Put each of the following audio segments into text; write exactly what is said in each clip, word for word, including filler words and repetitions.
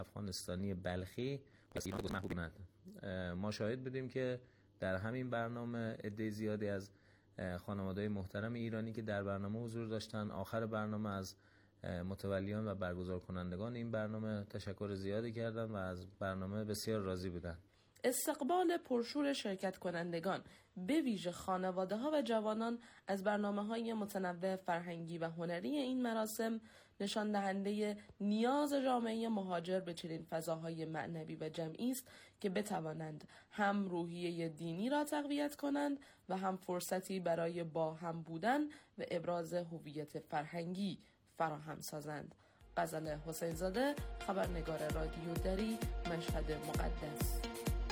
افغانستانی بلخی محبوب. ما شاهد بودیم که در همین برنامه عده زیادی از خانواده‌های محترم ایرانی که در برنامه حضور داشتن، آخر برنامه از متولیان و برگزار کنندگان این برنامه تشکر زیادی کردند و از برنامه بسیار راضی بودند. استقبال پرشور شرکت کنندگان به ویژه خانواده ها و جوانان از برنامه های متنوع فرهنگی و هنری این مراسم نشان دهنده نیاز جامعه مهاجر به چنین فضاهای معنوی و جمعی است که بتوانند هم روحیه دینی را تقویت کنند و هم فرصتی برای با هم بودن و ابراز هویت فرهنگی فراهم سازند. غزل حسین زاده، خبرنگار رادیو دری، مشهد مقدس.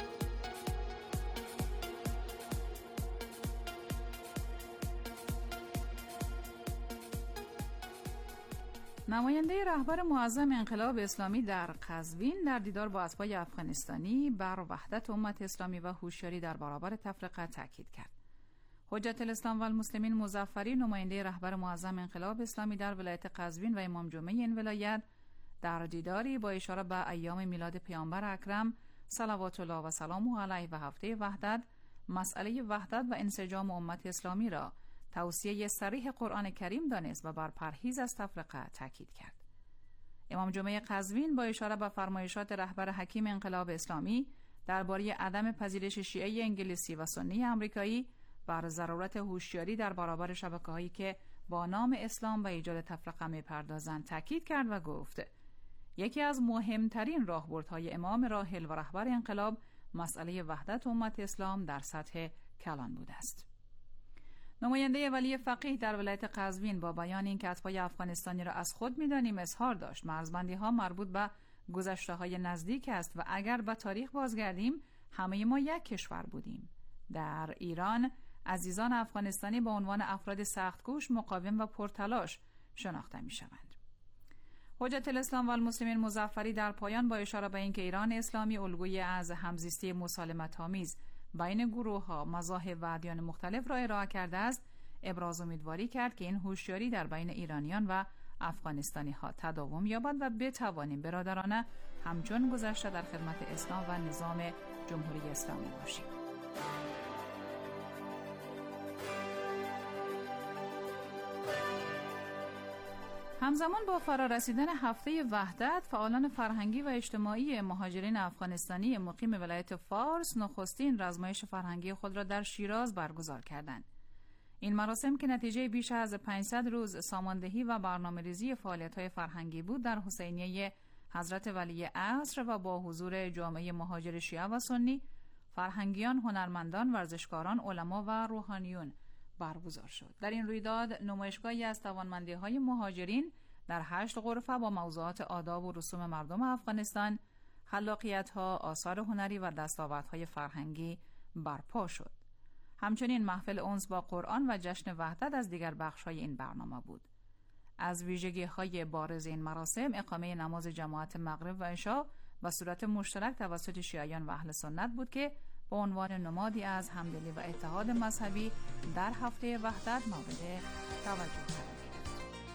نماینده رهبر معظم انقلاب اسلامی در قزوین در دیدار با اتباع افغانستانی بر وحدت امت اسلامی و هوشیاری در برابر تفرقه تاکید کرد. حجت الاسلام و المسلمین مظفری، نماینده رهبر معظم انقلاب اسلامی در ولایت قزوین و امام جمعه این ولایت، در دیداری با اشاره به ایام میلاد پیامبر اکرم صلوات الله و سلامه علیه و هفته وحدت، مسئله وحدت و انسجام امت اسلامی را توصیه صریح قرآن کریم دانست و بر پرهیز از تفرقه تاکید کرد. امام جمعه قزوین با اشاره به فرمایشات رهبر حکیم انقلاب اسلامی درباره عدم پذیرش شیعه انگلیسی و سنی آمریکایی بر ضرورت هوشیاری در برابر شبکه‌هایی که با نام اسلام و ایجاد تفرقه می‌پردازند تاکید کرد و گفت یکی از مهمترین راهبردهای امام راحل و رهبر انقلاب مسئله وحدت امت اسلام در سطح کلان بوده است. نماینده ولی فقیه در ولایت قزوین با بیان اینکه اتباع افغانستانی را از خود می‌دانیم اظهار داشت مرزبندی‌ها مربوط به گذشته‌های نزدیک است و اگر به تاریخ بازگردیم همه ما یک کشور بودیم. در ایران عزیزان افغانستانی با عنوان افراد سخت‌کوش، مقاوم و پرتلاش شناخته می‌شوند. حجت الاسلام و المسلمین مظفری در پایان با اشاره به اینکه ایران اسلامی الگویی از همزیستی مسالمت‌آمیز بین گروه‌ها، مذاهب و ادیان مختلف را ارائه کرده است، ابراز امیدواری کرد که این هوشیاری در بین ایرانیان و افغانستانی‌ها تداوم یابد و بتوانیم برادرانه همچون گذشته در خدمت اسلام و نظام جمهوری اسلامی باشیم. همزمان با فرارسیدن هفته وحدت، فعالان فرهنگی و اجتماعی مهاجرین افغانستانی مقیم ولایت فارس نخستین رزمایش فرهنگی خود را در شیراز برگزار کردند. این مراسم که نتیجه بیش از پانصد روز ساماندهی و برنامه‌ریزی فعالیت‌های فرهنگی بود، در حسینیه حضرت ولی عصر و با حضور جامعه مهاجر شیعه و سنی، فرهنگیان، هنرمندان، ورزشکاران، علما و روحانیون برگزار شد. در این رویداد نمایشگاهی از توانمندی‌های مهاجرین در هشت غرفه با موضوعات آداب و رسوم مردم افغانستان، خلاقیت‌ها، آثار هنری و دستاوردهای فرهنگی برپا شد. همچنین محفل انس با قرآن و جشن وحدت از دیگر بخش‌های این برنامه بود. از ویژگی‌های بارز این مراسم اقامه نماز جماعت مغرب و عشا به صورت مشترک توسط شیعیان و اهل سنت بود که به عنوان نمادی از همدلی و اتحاد مذهبی در هفته وحدت مورد توجه قرار گرفت.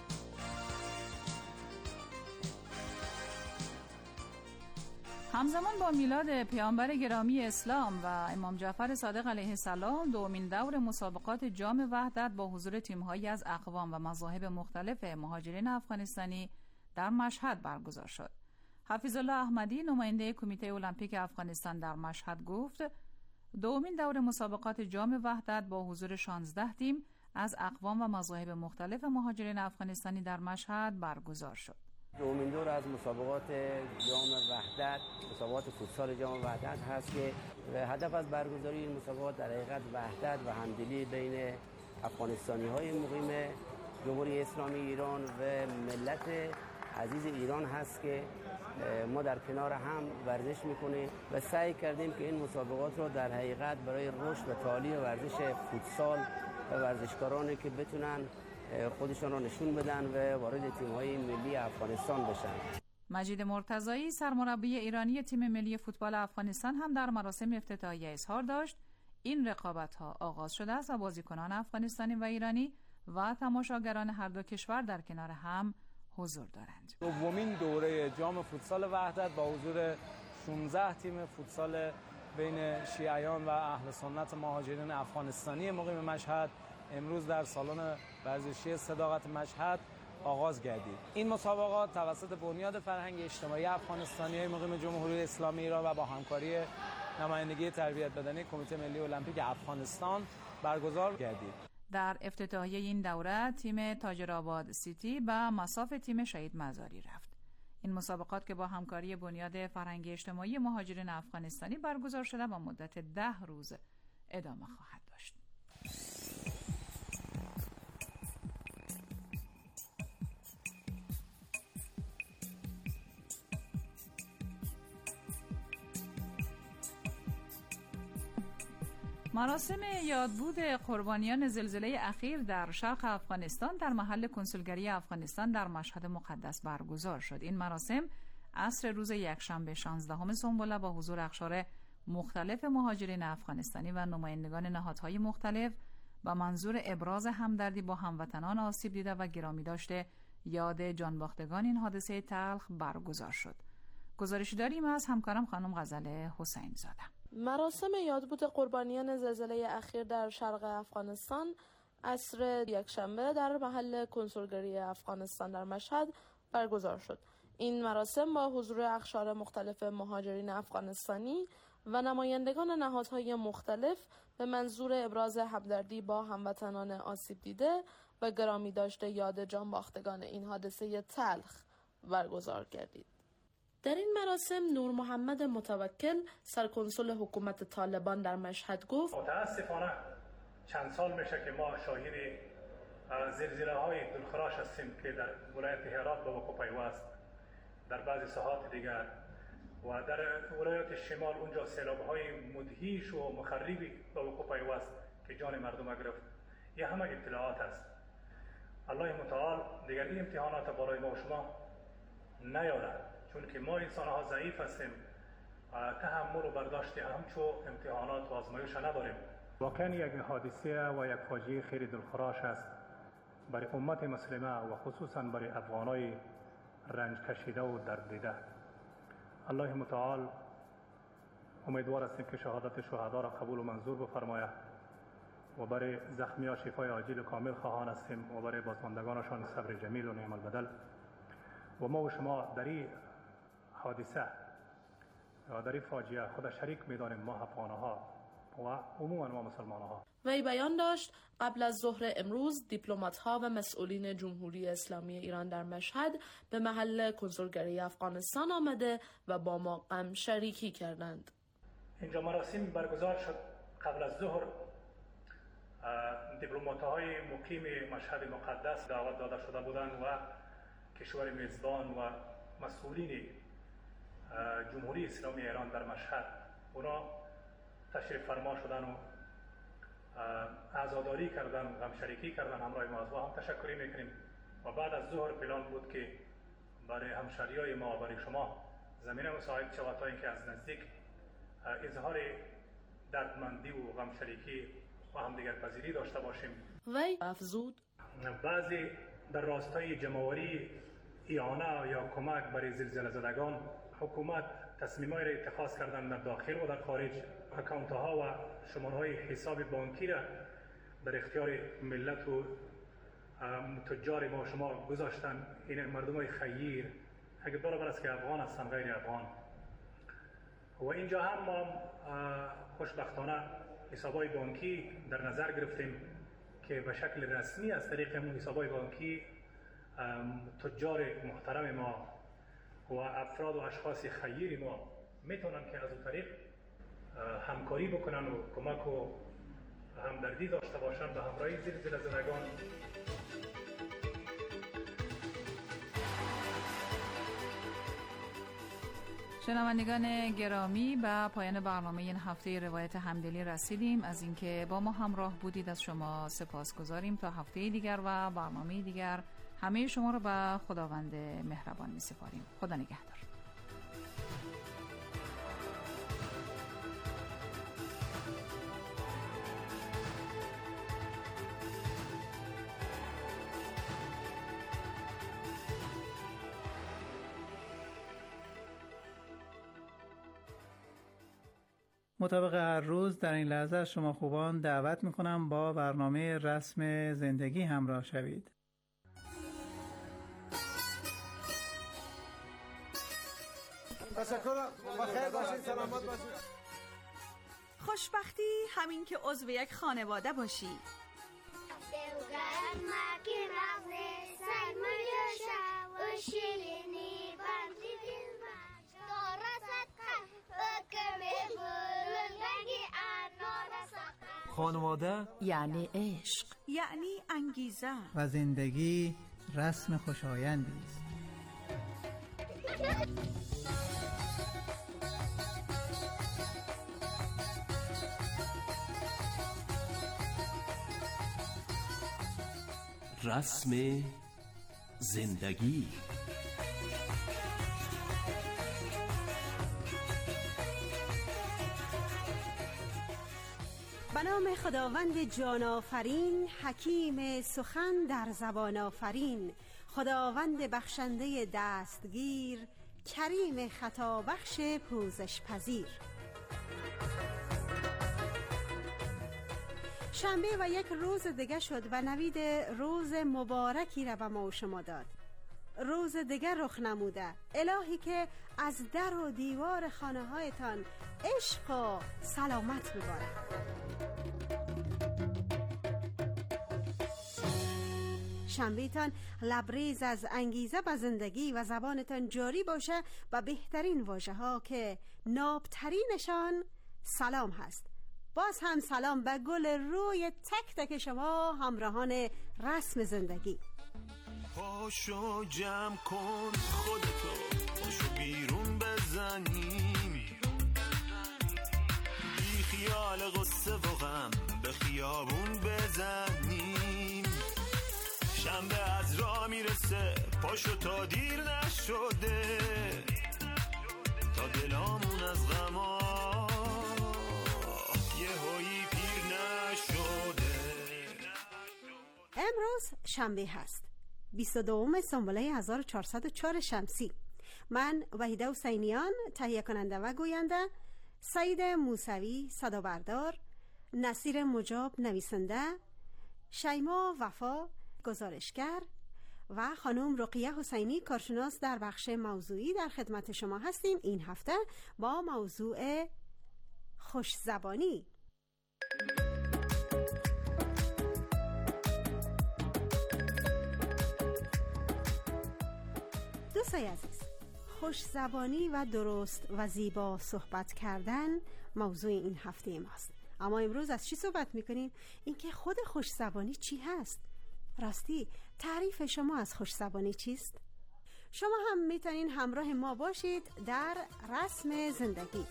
همزمان با میلاد پیامبر گرامی اسلام و امام جعفر صادق علیه السلام، دومین دور مسابقات جام وحدت با حضور تیم‌هایی از اقوام و مذاهب مختلف مهاجرین افغانستانی در مشهد برگزار شد. حفیظ الله احمدی، نماینده کمیته المپیک افغانستان در مشهد گفت دومین دور مسابقات جام وحدت با حضور شانزده تیم از اقوام و مذاهب مختلف مهاجرین افغانستانی در مشهد برگزار شد. دومین دور از مسابقات جام وحدت، مسابقات فوتسال جام وحدت هست که هدف از برگزاری این مسابقات در حقیقت وحدت و همدلی بین افغانستانی‌های مقیم جمهوری اسلامی ایران و ملت عزیز ایران هست که ما در کنار هم ورزش میکنیم و سعی کردیم که این مسابقات رو در حقیقت برای رشد و تعالی ورزش فوتسال و ورزشکارانی که بتونن خودشان رو نشون بدن و وارد تیم‌های ملی افغانستان بشن. مجید مرتضایی، سرمربی ایرانی تیم ملی فوتبال افغانستان، هم در مراسم افتتاحیه اظهار داشت این رقابت‌ها آغاز شده است و بازیکنان افغانستانی و ایرانی و تماشاگران هر دو کشور در کنار هم حضور دارند. دومین دوره جام فوتسال وحدت با حضور شانزده تیم فوتسال بین شیعیان و اهل سنت مهاجرین افغانستانی مقیم مشهد امروز در سالن ورزشی صداقت مشهد آغاز گردید. این مسابقات توسط بنیاد فرهنگ اجتماعی افغانستانی مقیم جمهوری اسلامی ایران و با همکاری نمایندگی تربیت بدنی کمیته ملی المپیک افغانستان برگزار گردید. در افتتاحیه این دوره تیم تاجرآباد سیتی به مصاف تیم شهید مزاری رفت. این مسابقات که با همکاری بنیاد فرهنگی اجتماعی مهاجرین افغانستانی برگزار شده با مدت ده روز ادامه خواهد داشت. مراسم یادبود قربانیان زلزله اخیر در شرق افغانستان در محل کنسولگری افغانستان در مشهد مقدس برگزار شد. این مراسم عصر روز یکشنبه شانزدهم سنبله با حضور اقشار مختلف مهاجرین افغانستانی و نمایندگان نهادهای مختلف با منظور ابراز همدردی با هموطنان آسیب دیده و گرامی داشته یاد جانباختگان این حادثه تلخ برگزار شد. گزارشی داریم از همکارم خانم غزل حسین زاده. مراسم یادبود قربانیان زلزله اخیر در شرق افغانستان عصر یکشنبه در محل کنسولگری افغانستان در مشهد برگزار شد. این مراسم با حضور اقشار مختلف مهاجرین افغانستانی و نمایندگان نهادهای مختلف به منظور ابراز همدردی با هموطنان آسیب دیده و گرامی داشته یاد جانباختگان این حادثه تلخ برگزار گردید. در این مراسم نور محمد متوکل سرکنسول حکومت طالبان در مشهد گفت متاسفانه چند سال میشه که ما شاهد زلزله های دلخراش هستیم که در ولایت هرات به وقوع پیوست، در بعضی ساحات دیگر و در ولایت شمال اونجا سیلاب های مدهیش و مخربی به وقوع پیوست که جان مردم گرفت. یه همه اطلاعات است. الله متعال دیگر این امتحانات برای ما و شما نیارد، چون که ما انسان ها ضعیف هستیم، تحمل و برداشت همچو امتحانات و آزمایش نداریم. واقعا یک حادثه و یک فاجعه خیلی دلخراش است برای امت مسلمه و خصوصا برای افغانای رنج کشیده و درد دیده. الله متعال امیدوار هستیم که شهادت شهدا را قبول و منظور بفرماید و برای زخمیان شفای عاجل و کامل خواهان هستیم و برای بازماندگانشان صبر جمیل و نعم البدل. و ما و شما در این حادثه و در این فاجعه خود شریک می‌دانیم، ما افغان‌ها و عموما ما مسلمان‌ها. وی بیان داشت قبل از ظهر امروز دیپلمات‌ها و مسئولین جمهوری اسلامی ایران در مشهد به محل کنسولگری افغانستان آمده و با ما غم شریکی کردند. اینجا مراسم برگزار شد. قبل از ظهر دیپلمات‌های مقیم مشهد مقدس دعوت داده شده بودند و کشور میزبان و مسئولین جمهوری اسلامی ایران در مشهد اونا تشریف فرما شدن و عزاداری کردن، غمشریکی کردن همراه ما. و هم تشکری میکنیم و بعد از ظهر پلان بود که برای همشهریای ما و برای شما زمینه مساعد شود تا اینکه از نزدیک اظهار دردمندی و غمشریکی و همدیگر پذیری داشته باشیم. وی افزود بعضی در راستای جمع‌آوری اعانه یا کمک برای زلزله زدگان حکومت تصمیم‌هایی را اتخاذ کردن در داخل و در خارج. اکانت‌ها و شماره‌های حساب بانکی را در اختیار ملت و تجار ما شما گذاشتن. این مردمای خیر اگه برابر است که افغان هستن غیر افغان. و اینجا هم ما خوشبختانه حساب‌های بانکی در نظر گرفتیم که به شکل رسمی از طریق همون حساب‌های بانکی تجار محترم ما و افراد و اشخاص خیر ما میتونن که از اون طریق همکاری بکنن و کمک و همدردی داشته باشن به همراهی زلزله زدگان. شنوندگان گرامی، به پایان برنامه این هفته روایت همدلی رسیدیم. از اینکه با ما همراه بودید از شما سپاسگزاریم. تا هفته دیگر و برنامه دیگر همه شما رو به خداوند مهربان می سپاریم. خدا نگهدار. مطابق هر روز در این لحظه از شما خوبان دعوت میکنم با برنامه رسم زندگی همراه شوید. تشکر، بخیر باشید، سلامت باشید. خوشبختی همین که عضو یک خانواده باشی. خانواده یعنی عشق، یعنی انگیزه و زندگی رسم خوشایندی است. رسم زندگی. به نام خداوند جان آفرین، حکیم سخن در زبان آفرین، خداوند بخشنده دستگیر، کریم خطا بخش پوزش پذیر. شنبه و یک روز دیگه شد و نوید روز مبارکی را به ما و شما داد. روز دیگه رخ نموده، الهی که از در و دیوار خانه هایتان عشق و سلامت بباره. شنبهتان لبریز از انگیزه به زندگی و زبانتان جاری باشه و بهترین واژه ها که نابترینشان سلام هست. باز هم سلام به گل روی تک تک شما همراهان رسم زندگی. پاشو جمع کن خودتو، پاشو بیرون بزنیم، بی خیال غصه و غم به خیابون بزنیم. شنبه از راه میرسه، پاشو تا دیر نشده، تا دلامون از غما یه هایی پیر نشده. امروز شنبه هست، بیست و دوم سنبله هزار و چهارصد و چهار شمسی. من وحیده حسینیان تهیه کننده و گوینده، سعید موسوی صدا بردار، نصیر مجاب نویسنده، شیما وفا گزارشگر و خانم رقیه حسینی کارشناس در بخش موضوعی در خدمت شما هستیم. این هفته با موضوع خوش زبانی. دوستای عزیز، خوش زبانی و درست و زیبا صحبت کردن موضوع این هفته ماست. اما امروز از چی صحبت میکنیم؟ اینکه خود خوش زبانی چی هست؟ راستی تعریف شما از خوش زبانی چیست؟ شما هم میتونین همراه ما باشید در رسم زندگی.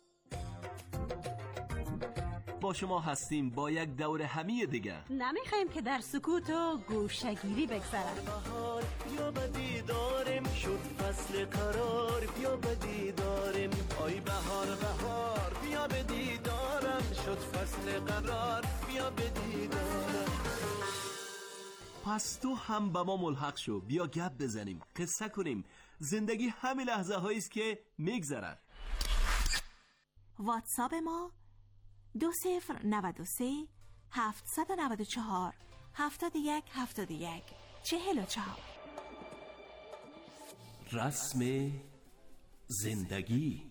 با شما هستیم با یک دور همی دیگه. نمیخوایم که در سکوت و گوشه‌گیری بگذرد. بهار بیا به دیدارم، شد فصل قرار بیا به دیدارم. آی بهار بهار بیا به دیدارم، شد فصل قرار بیا به دیدارم. پس تو هم با ما ملحق شو، بیا گپ بزنیم، قصه کنیم. زندگی همین لحظه هاییست که میگذره. واتساپ ما دو صفر نود و سه هفتصد و نود و چهار هفتاد و یک هفتاد و یک چهل و چهار. رسم زندگی.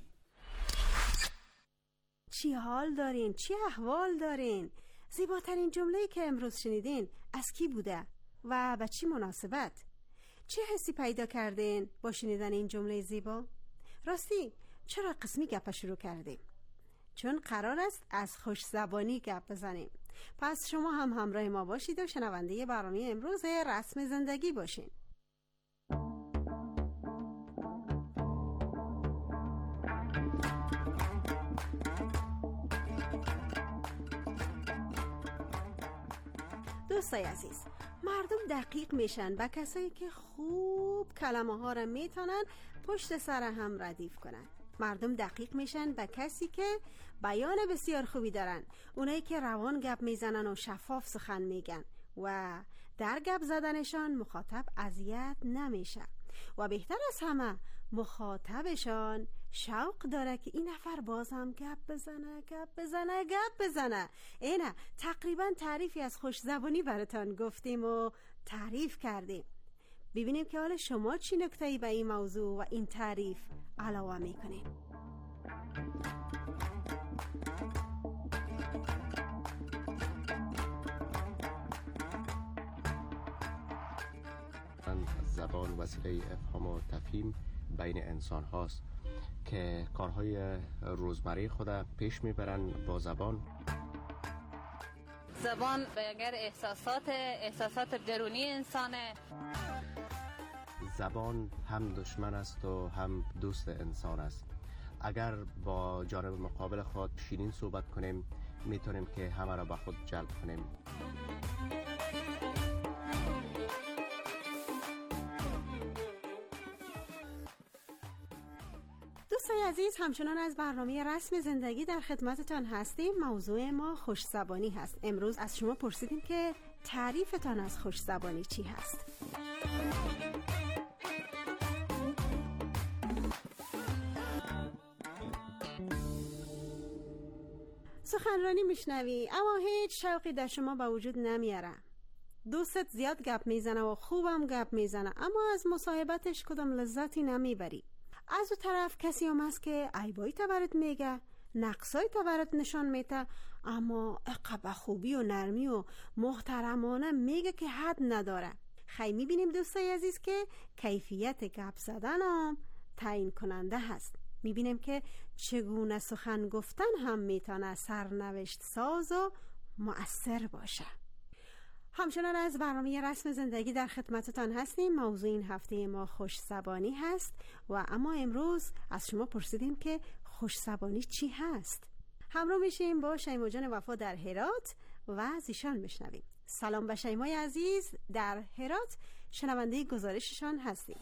چی حال دارین؟ چی احوال دارین؟ زیباترین جمله‌ای که امروز شنیدین از کی بوده و به چی مناسبت؟ چه حسی پیدا کردین با شنیدن این جمله زیبا؟ راستی چرا قسمی گپ شروع کردیم؟ چون قرار است از خوش زبانی گپ بزنیم. پس شما هم همراه ما باشید و شنونده برنامه امروز رسم زندگی باشین. دوستای عزیز، مردم دقیق میشن با کسایی که خوب کلمه ها را میتونن پشت سر هم ردیف کنن. مردم دقیق میشن به کسی که بیان بسیار خوبی دارن، اونایی که روان گپ میزنن و شفاف سخن میگن و در گپ زدنشان مخاطب اذیت نمیشه و بهتر از همه مخاطبشان شوق داره که این نفر بازم گپ بزنه گپ بزنه گپ بزنه. اینه تقریبا تعریفی از خوش زبانی براتان گفتیم و تعریف کردیم. ببینیم که حالا شما چی نکته‌ای به این موضوع و این تعریف علاوه میکنین. زبان وسیله افهام و تفهیم بین انسان هاست که کارهای روزمره خود پیش میبرن با زبان. زبان اگر احساسات احساسات درونی انسانه. زبان هم دشمن است و هم دوست انسان است. اگر با جانب مقابل خود شیرین صحبت کنیم میتونیم که همه را به خود جلب کنیم. دوستای عزیز، همچنان از برنامه رسم زندگی در خدمتتان هستیم. موضوع ما خوش زبانی هست. امروز از شما پرسیدیم که تعریفتان از خوش زبانی چی هست؟ سخنرانی میشنوی اما هیچ شوقی در شما به وجود نمیاره. دوستت زیاد گپ میزنه و خوبم گپ میزنه اما از مصاحبتش کدام لذتی نمیبری. از اون طرف کسی هم هست که عیبایی تا برات میگه، نقصایی تا برات نشان میده، اما اقبه خوبی و نرمی و محترمانه میگه که حد نداره. خیلی میبینیم دوستای عزیز که کیفیت گپ زدن هم تعیین کننده هست. میبینیم که چگونه سخن گفتن هم میتونه سرنوشت ساز و مؤثر باشه. همچنان از برنامه رسم زندگی در خدمتتان هستیم. موضوع این هفته ما خوش زبانی هست و اما امروز از شما پرسیدیم که خوش زبانی چی هست؟ همراه میشیم با شیما جان وفا در هرات و از ایشان بشنویم. سلام به شیمای عزیز در هرات، شنونده گزارششان هستیم.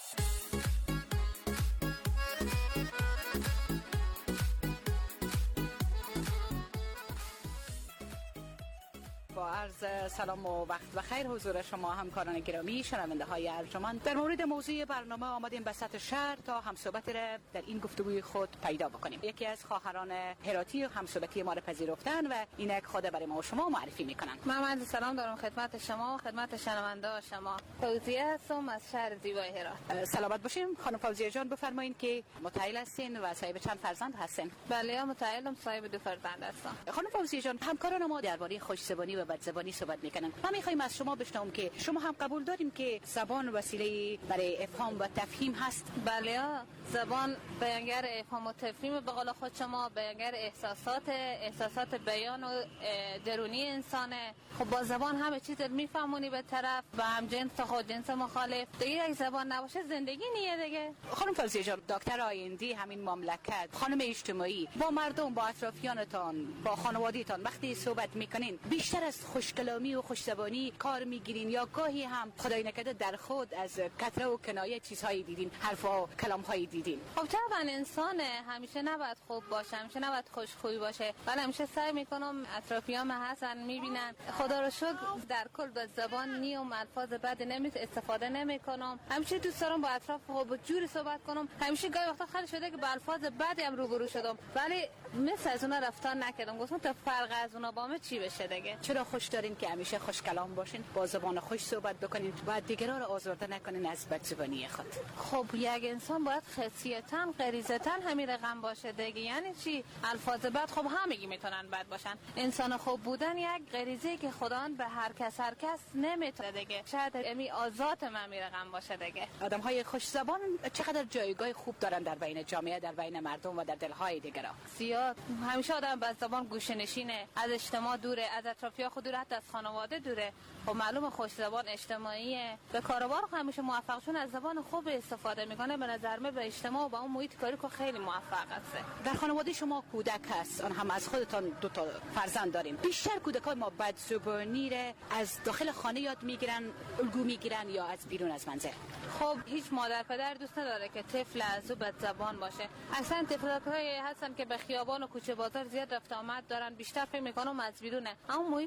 با عرض سلام و وقت بخیر حضور شما همکاران گرامی شنونده های ارجمند. در مورد موضوع برنامه آمدیم به سطح شهر تا همصحبت را در این گفتگوی خود پیدا بکنیم. یکی از خواهران هراتی همصحبتی ما را پذیرفتن و اینک خود برای ما و شما معرفی میکنن. من سلام دارم خدمت شما، خدمت شنونده شما. فوزیه هستم از شهر زیبای هرات. سلامت باشین. خانم فوزیه جان بفرمایید که متعهل هستین و صاحب چند فرزند هستین؟ بله متعهلم، صاحب دو فرزند هستم. خانم فوزیه جان، همکاران ما درباره خوش زبانی و بد زبانی صحبت میکنن. ما میخوایم از شما بشنویم که شما هم قبول داریم که زبان وسیله برای افهام و تفهیم هست؟ بله، زبان بیانگر افهام و تفهیم به قول خود شما، بیانگر احساسات احساسات بیان و درونی انسانه. خب با زبان همه چیز میفهمونی به طرف و هم جنس خود جنس مخالف. دیگه اگه زبان نباشه زندگی نیه دیگه. خانم فوزیه جان، دکتر آینده همین مملکت، خانم اجتماعی، با مردم، با اطرافیانتان، با خانوادهتان وقتی صحبت میکنین بیشتر از خوشکلامی و خوشزبانی کار میگیرین یا گاهی هم خدای نکرده در خود از کتره و کنایه چیزهایی دیدین، حرفا و کلامهایی دیدین؟ خب طبعا انسان همیشه نباید خوب باشه، همیشه نباید خوشخوی باشه، ولی همیشه سعی میکنم اطرافیام هستن میبینن. خدا رو شکر در کل به زبان نیم الفاظ بد نمی استفاده نمیکنم. همیشه دوست دارم با اطراف خوب جوری صحبت کنم. همیشه گاهی وقتا خیلی شده که با الفاظ بدی هم روبرو شدم ولی مثل از اونا رفتار نکردم. گفتم تا فرق از اونا با من چی بشه دیگه. چرا خوش دارین که همیشه خوش کلام باشین، با زبان خوش صحبت بکنین و دیگران رو آزرده نکنین از بدزبانی خود؟ خب یک انسان باید خصیتاً غریزتاً همین رقم باشه دیگه. یعنی چی؟ الفاظ بد خب همگی میتونن بد باشن. انسان خوب بودن یک غریزه که خداوند به هر کس هر کس نمیتونه دیگه. شاید امی آزاد من می رقم باشه دیگه. آدم های خوش زبان چقدر جایگاه خوب دارن در بین جامعه، در بین مردم و در دلهای دیگران؟ زیاد. همیشه آدم با زبان گوشه‌نشینه، از اجتماع دوره، از اطرافیان خود دوره، حتی از خانواده دوره. خب معلومه خوش زبان اجتماعیه. به کاروبار همیشه موفقشون از زبان خوب استفاده میکنه. به نظر من به اجتماع و با اون محیط کاری که خیلی موفق است. در خانواده شما کودک هست، آن هم از خودتان دو تا فرزند دارین. بیشتر کودکای ما بدزبانی را از داخل خانه یاد میگیرن، الگو میگیرن یا از بیرون از منزل؟ خب هیچ مادر پدر دوست نداره که طفل از او بد زبان باشه. اصلا طفلایی هستن که به خیابان و کوچه بازار زیاد رفت آمد دارن، بیشتر فکر میکنم از بیرونه. اما محیط خانه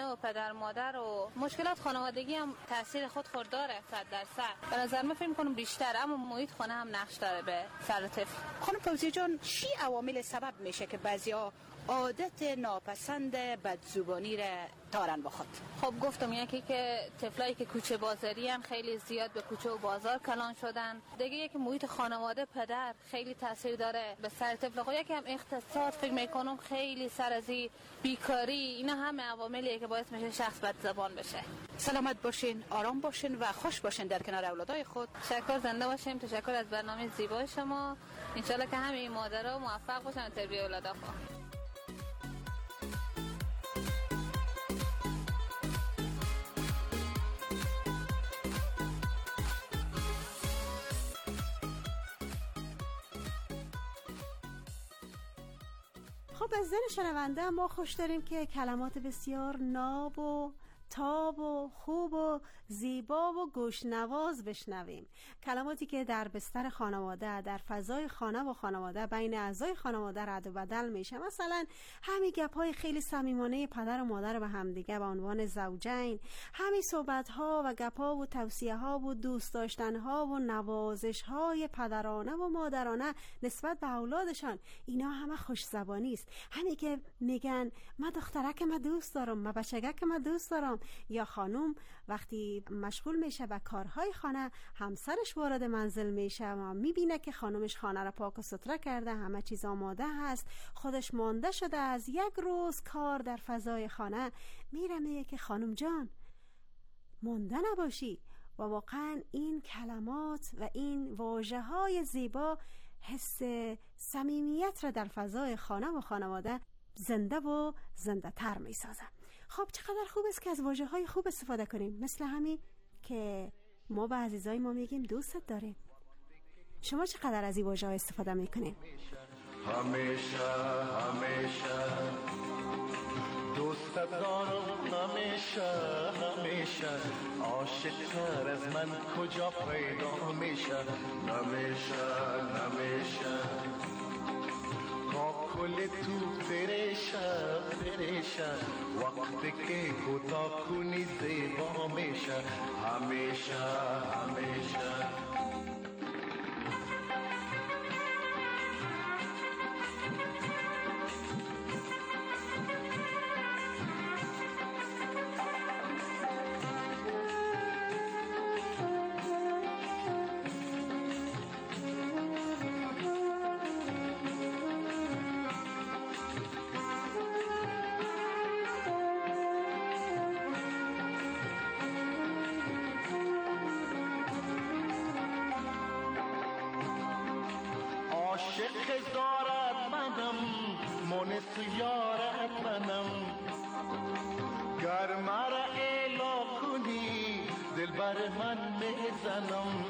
و پدر مادر و مشکلات خانوادگی هم تاثیر خود خود داره صد درصد. به نظر من فکر می‌کنم بیشتر، اما محیط خانه هم نقش داره به سر طفل. خانم فوزی جان، چی عوامل سبب میشه که بعضیا عادت ناپسند بدزبانی را دارن با خود؟ خب گفتم یکی که طفلایی که کوچه بازاری هم خیلی زیاد به کوچه و بازار کلان شدن. دیگه یکی محیط خانواده، پدر خیلی تاثیر داره به سر طفل. خب یکی هم اقتصاد، فکر میکنم خیلی سر از بیکاری، اینا همه عواملیه که باعث میشه شخص بدزبان بشه. سلامت باشین، آرام باشین و خوش باشین در کنار اولادای خود. تشکر، زنده باشیم. تشکر از برنامه زیبای شما. ان شاء الله که همه مادرها موفق باشن در تربیت اولادها. خب از زن شنونده ما خوش داریم که کلمات بسیار ناب و تاب و خوب و زیبا و گوشنواز بشنویم. کلماتی که در بستر خانواده، در فضای خانه و خانواده، بین اعضای خانواده رد و بدل میشه. مثلا همین گپ‌های خیلی صمیمانه پدر و مادر به همدیگه به عنوان زوجین، همین صحبت‌ها و گپ‌ها و توصیه‌ها و دوست داشتن‌ها و نوازش‌های پدرانه و مادرانه نسبت به اولادشان، اینا همه خوش زبانی است. همین که میگن من دخترک ما دوست دارم، من بچگک ما دوست دارم، یا خانم وقتی مشغول میشه به کارهای خانه، همسرش وارد منزل میشه و میبینه که خانمش خانه را پاک و ستره کرده، همه چیز آماده هست، خودش مانده شده از یک روز کار در فضای خانه، میره میگه که خانم جان مانده نباشی. و واقعا این کلمات و این واژه های زیبا حس صمیمیت را در فضای خانه و خانواده زنده و زنده تر میسازه. خب چقدر خوب است که از واژه های خوب استفاده کنیم، مثل همین که ما به عزیزای ما میگیم دوستت داریم. شما چقدر از این واژه ها استفاده میکنین؟ همیشه همیشه دوستت دارم، همیشه همیشه عاشق‌تر از من کجا پیدا میشه، نمیشه نمیشه کل تو پریشه پریشه وقتی که کوتاه کنی زیبا میشه، همیشه همیشه عاشق دارد منم، مونس یارد منم، گر مرا اعلا کنی دل بر من میزنم،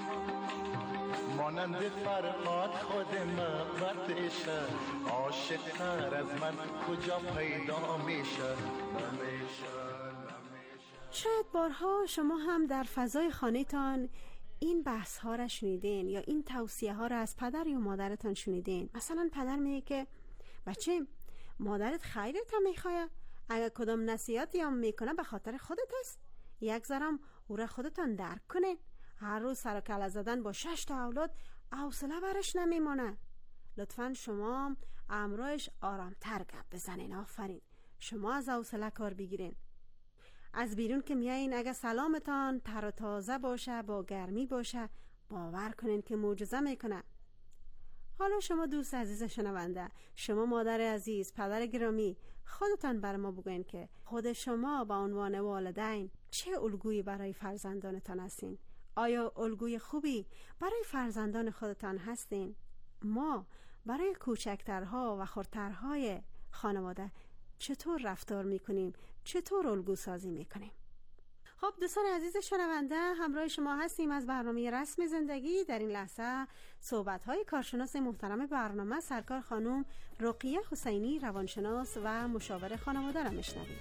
مانند فرهاد خود محبتشه، عاشق تر از من کجا پیدا میشه، نمیشه. شاید بارها شما هم در فضای خانه‌تان این بحث ها را شنیدین یا این توصیه ها را از پدر یا مادرتان شنیدین. مثلا پدر میگه که بچه مادرت خیرت هم میخواه، اگر کدام نصیحتی هم میکنه به خاطر خودت است، یک ذرم او را خودتان درک کنین. هر روز سر و کله زدن با شش تا اولاد حوصله برش نمیمونه. لطفا شما امروش آرامتر گپ بزنین. آفرین، شما از حوصله کار بگیرین. از بیرون که میایین اگه سلامتان تر و تازه باشه، با گرمی باشه، باور کنین که معجزه میکنه. حالا شما دوست عزیز شنونده، شما مادر عزیز، پدر گرامی، خودتان بر ما بگوین که خود شما با عنوان والدین چه الگویی برای فرزندانتان هستین؟ آیا الگوی خوبی برای فرزندان خودتان هستین؟ ما برای کوچکترها و خردترهای خانواده چطور رفتار میکنیم؟ چطور الگو سازی میکنیم؟ خب دوستان عزیز شنونده، همراه شما هستیم از برنامه رسم زندگی. در این لحظه صحبت‌های کارشناس محترم برنامه سرکار خانم رقیه حسینی، روانشناس و مشاور خانواده را میشنویم.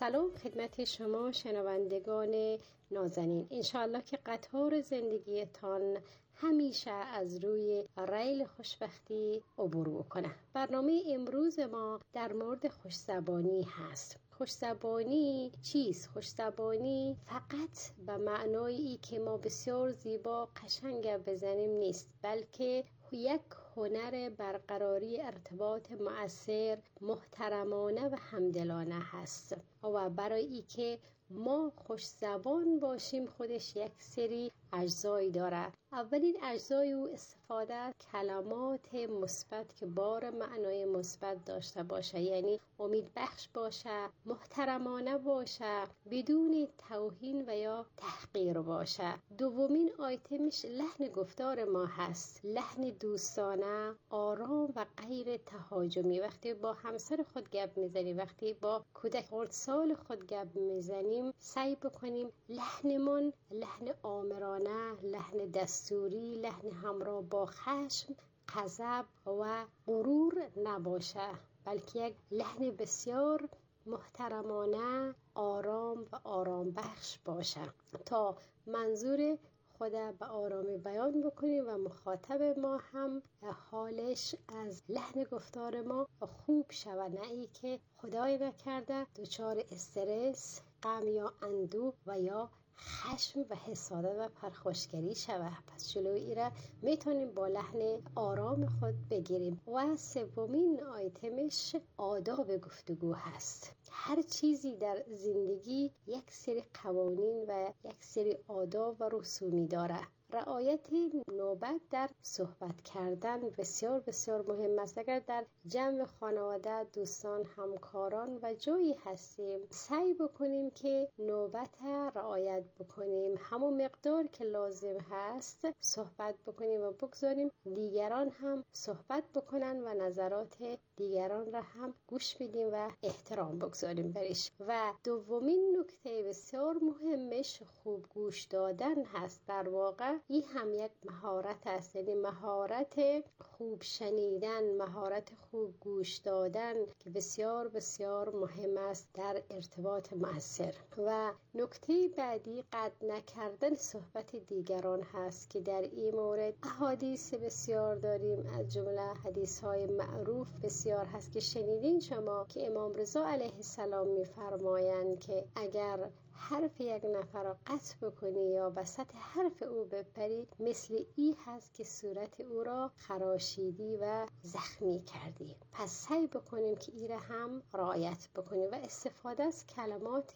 سلام خدمت شما شنوندگان نازنین. انشاءالله که قطار زندگیتان همیشه از روی ریل خوشبختی عبور کنه. برنامه امروز ما در مورد خوش‌زبانی هست. خوش‌زبانی چیست؟ خوش‌زبانی فقط به معنایی که ما بسیار زیبا قشنگ بزنیم نیست، بلکه یک هنر برقراری ارتباط مؤثر، محترمانه و همدلانه هست. و برای ای که ما خوش زبان باشیم خودش یک سری اجزایی داره. اولین اجزای او استفاده از کلمات مثبت که بار معنای مثبت داشته باشه، یعنی امید بخش باشه، محترمانه باشه، بدون توهین و یا تحقیر باشه. دومین آیتمش لحن گفتار ما هست، لحن دوستانه، آرام و غیر تهاجمی. وقتی با همسر خود گپ میزنیم، وقتی با کودک خردسال خود گپ میزنیم، سعی بکنیم لحنمون لحن آمرانه، لحن دستوری، لحن همراه با خشم، غضب و غرور نباشه، بلکه یک لحن بسیار محترمانه، آرام و آرام بخش باشه تا منظور خود به آرامی بیان بکنیم و مخاطب ما هم حالش از لحن گفتار ما خوب شود، نه ای که خدای نکرده دچار استرس، غم یا اندوه و یا خشم و حسادت و پرخاشگری شود. پس جلوی ای را میتونیم با لحن آرام خود بگیریم. و سومین آیتمش آداب گفتگو هست. هر چیزی در زندگی یک سری قوانین و یک سری آداب و رسومی داره. رعایت نوبت در صحبت کردن بسیار بسیار مهم است. اگر در جمع خانواده، دوستان، همکاران و جایی هستیم، سعی بکنیم که نوبت رعایت بکنیم، همون مقدار که لازم هست صحبت بکنیم و بگذاریم دیگران هم صحبت بکنن و نظرات دیگران را هم گوش بدیم و احترام بگذاریم برش. و دومین نکته بسیار مهمش خوب گوش دادن هست. در واقع این هم یک مهارت است، یعنی مهارت خوب شنیدن، مهارت خوب گوش دادن که بسیار بسیار مهم است در ارتباط مؤثر. و نکته بعدی قطع نکردن صحبت دیگران هست که در این مورد احادیث بسیار داریم، از جمله حدیث های معروف بسیار هست که شنیدین شما که امام رضا علیه السلام می‌فرمایند که اگر حرف یک نفر را قطع بکنی یا وسط حرف او بپری، مثل ای هست که صورت او را خراشیدی و زخمی کردی. پس سعی بکنیم که ای را هم رعایت بکنیم و استفاده از کلمات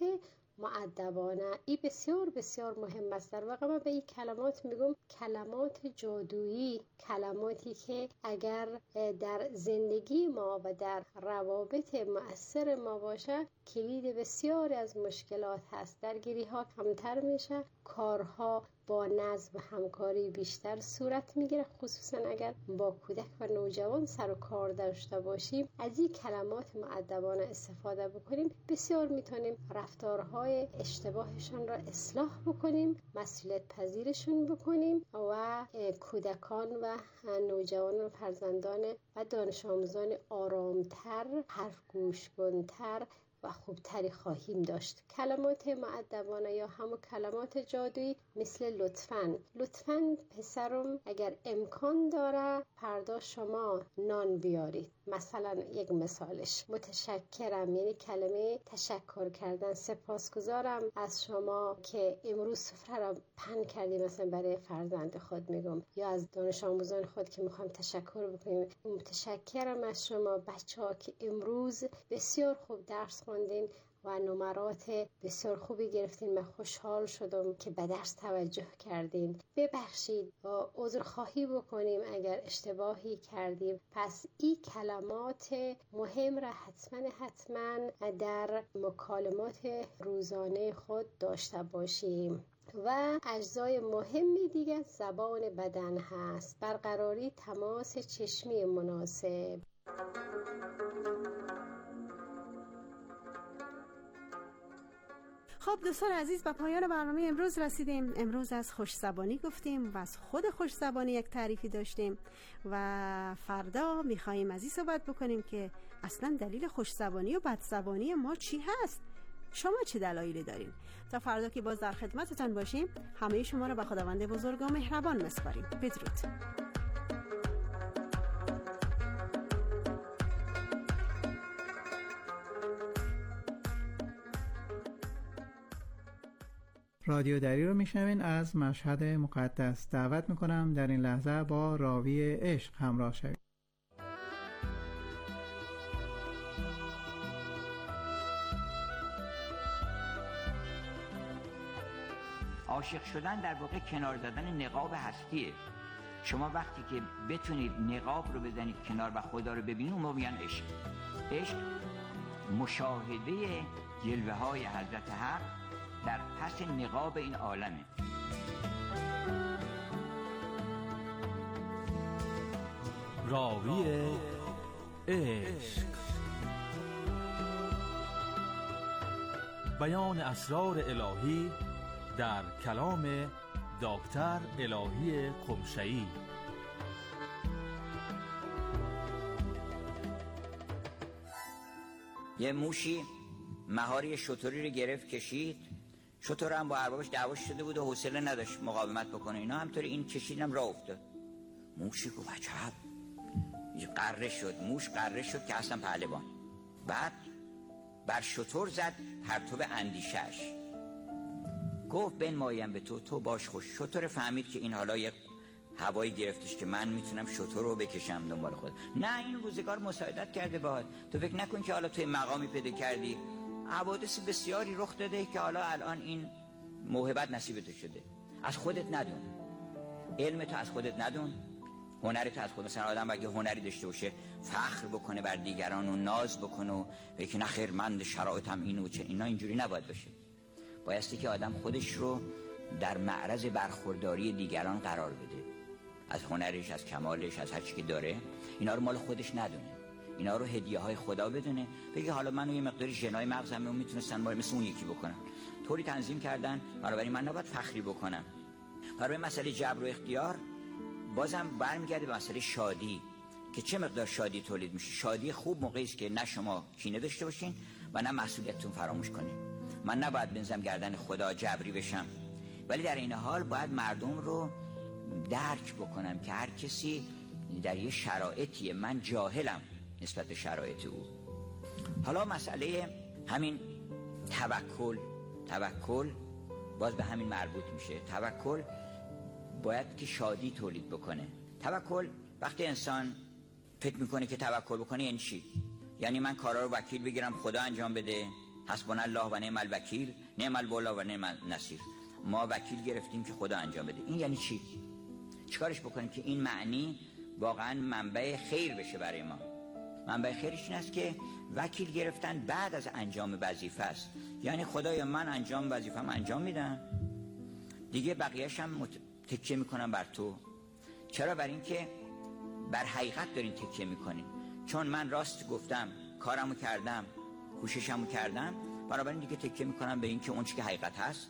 مؤدبانه. ای بسیار بسیار مهم است. در واقع من به این کلمات میگم کلمات جادویی، کلماتی که اگر در زندگی ما و در روابط مؤثر ما باشه کلید بسیاری از مشکلات هست. درگیری ها کمتر میشه، کارها با نظم و همکاری بیشتر صورت میگیره، خصوصا اگر با کودک و نوجوان سر و کار داشته باشیم. از این کلمات مؤدبانه استفاده بکنیم، بسیار میتونیم رفتارهای اشتباهشان را اصلاح بکنیم، مسئولیت پذیرشون بکنیم و کودکان و نوجوان و فرزندان و دانش آموزان آرامتر، حرف گوش کنتر و خوبتری خواهیم داشت. کلمات مؤدبانه یا همون کلمات جادویی مثل لطفاً لطفاً پسرم اگر امکان داره فردا شما نان بیارید. مثلا یک مثالش متشکرم، یعنی کلمه تشکر کردن، سپاسگزارم از شما که امروز سفره را پهن کردی مثلا برای فرزند خود میگم، یا از دانش آموزان خود که میخوام تشکر بکنیم، متشکرم از شما بچه‌ها که امروز بسیار خوب درس خوندین و نمرات بسیار خوبی گرفتین. من خوشحال شدم که به درس توجه کردین. ببخشید و عذرخواهی بکنیم اگر اشتباهی کردیم. پس این کلمات مهم را حتما حتما در مکالمات روزانه خود داشته باشیم. و اجزای مهمی دیگه زبان بدن هست. برقراری تماس چشمی مناسب. خب دوستان عزیز، به پایان برنامه امروز رسیدیم. امروز از خوش‌زبانی گفتیم و از خود خوش‌زبانی یک تعریفی داشتیم و فردا می‌خوایم از این صحبت بکنیم که اصلا دلیل خوش‌زبانی و بدزبانی ما چی هست. شما چه دلایلی دارین؟ تا فردا که باز در خدمتتان باشیم، همه شما را به خداوند بزرگ و مهربان می‌سپاریم. بدرود. رادیو دری رو میشنوین از مشهد مقدس. دعوت میکنم در این لحظه با راوی عشق همراه شوید. عاشق شدن در واقع کنار زدن نقاب هستیه. شما وقتی که بتونید نقاب رو بزنید کنار و خدا رو ببینید، اون موقع میگن عشق. عشق مشاهده جلوه های حضرت حق در پس نقاب این عالمه. راوی عشق، بیان اسرار الهی در کلام دکتر الهی قمشه‌ای. یه موشی مهاری شتری رو گرفت کشید، شتر هم با اربابش دعوا شده بود و حوصله نداشت مقاومت بکنه، اینا همطوری این کشیدم راه افتاد. موشی گفت عجب، قره شد، موش قره شد که اصلا پهلوان. بعد بر شتر زد پرتو اندیشش، گفت بنمایم به تو، تو باش خوش. شتر فهمید که این حالا یک هوایی گرفتش که من میتونم شتر رو بکشم دنبال خود. نه، این روزگار مساعدت کرده باهات. تو فکر نکن که حالا توی مقامی پیدا کردی، حوادث بسیاری رخ داده که حالا الان این موهبت نصیب تو شده. از خودت ندون، علم تو از خودت ندون، هنر تو از خودت. مثلا آدم اگه هنری داشته باشه فخر بکنه بر دیگران و ناز بکنه و بگه نه خیر من شرایطم اینو چه، اینا اینجوری نباید باشه. بایستی که آدم خودش رو در معرض برخورداری دیگران قرار بده، از هنرش، از کمالش، از هر چی که داره. اینا رو مال خودش ندونه، اینا رو هدیه های خدا بدونه. بگه حالا منو یه مقداری ژنای مغزم رو میتونستن ما مثل اون یکی بکنن، طوری تنظیم کردن، بنابراین من نباید فخری بکنم. برای مسئله جبر و اختیار بازم برمیگرده به مسئله شادی، که چه مقدار شادی تولید میشه. شادی خوب موقعی است که نه شما کینه داشته باشین و نه مسئولیتتون فراموش کنین. من نباید بنزم گردن خدا جبری بشم، ولی در این حال باید مردم رو درک بکنم که هر کسی در یه شرایطیه، من جاهلم نسبت به شرایط او. حالا مسئله همین توکل، توکل باز به همین مربوط میشه. توکل باید که شادی تولید بکنه. توکل وقتی انسان فکر میکنه که توکل بکنه یعنی چی؟ یعنی من کارا رو وکیل بگیرم خدا انجام بده، حسبنا الله و نعم الوکیل، نعم المولا و نعم النصیر. ما وکیل گرفتیم که خدا انجام بده. این یعنی چی؟ چیکارش بکنیم که این معنی واقعا منبع خیر بشه برای ما؟ منبع خیرش این است که وکیل گرفتن بعد از انجام وظیفه است. یعنی خدایا من انجام وظیفه‌ام انجام میدم دیگه، بقیه‌اش هم مت... تکیه میکنم بر تو. چرا؟ بر این که بر حقیقت دارین تکیه میکنین. چون من راست گفتم، کارمو کردم، کوششمو کردم، بنابراین دیگه تکیه میکنم به این که اون چیزی که حقیقت هست،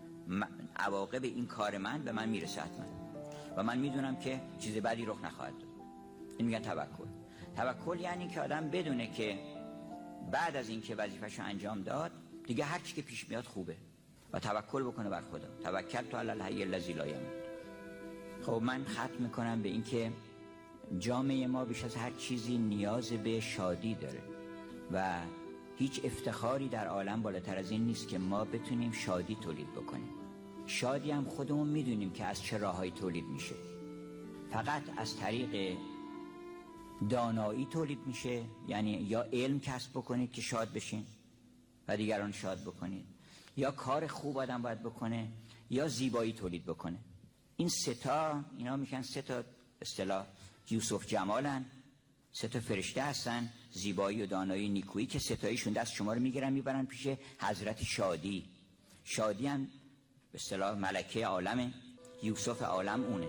عواقب این کار من به من میرسه حتما و من میدونم که چیز بدی رخ نخواهد داد. این میگن توکل. توکل یعنی که آدم بدونه که بعد از این که وظیفه‌شو انجام داد دیگه هر چی که پیش میاد خوبه و توکل بکنه بر خدا. توکلت علی الحی الذی لا یموت. خب من ختم میکنم به این که جامعه ما بیش از هر چیزی نیاز به شادی داره و هیچ افتخاری در عالم بالاتر از این نیست که ما بتونیم شادی تولید بکنیم. شادی هم خودمون میدونیم که از چه راهایی تولید میشه. فقط از طریق دانایی تولید میشه، یعنی یا علم کسب بکنید که شاد بشین و دیگران شاد بکنید، یا کار خوب آدم باید بکنه، یا زیبایی تولید بکنه. این سه تا، اینا میشن سه تا اصطلاح یوسف جمالن، سه تا فرشته هستن، زیبایی و دانایی و نیکویی، که سه تایشون دست شما رو میگیرن میبرن پیش حضرت شادی. شادی هم به اصطلاح ملکه عالمه، یوسف عالم اونه.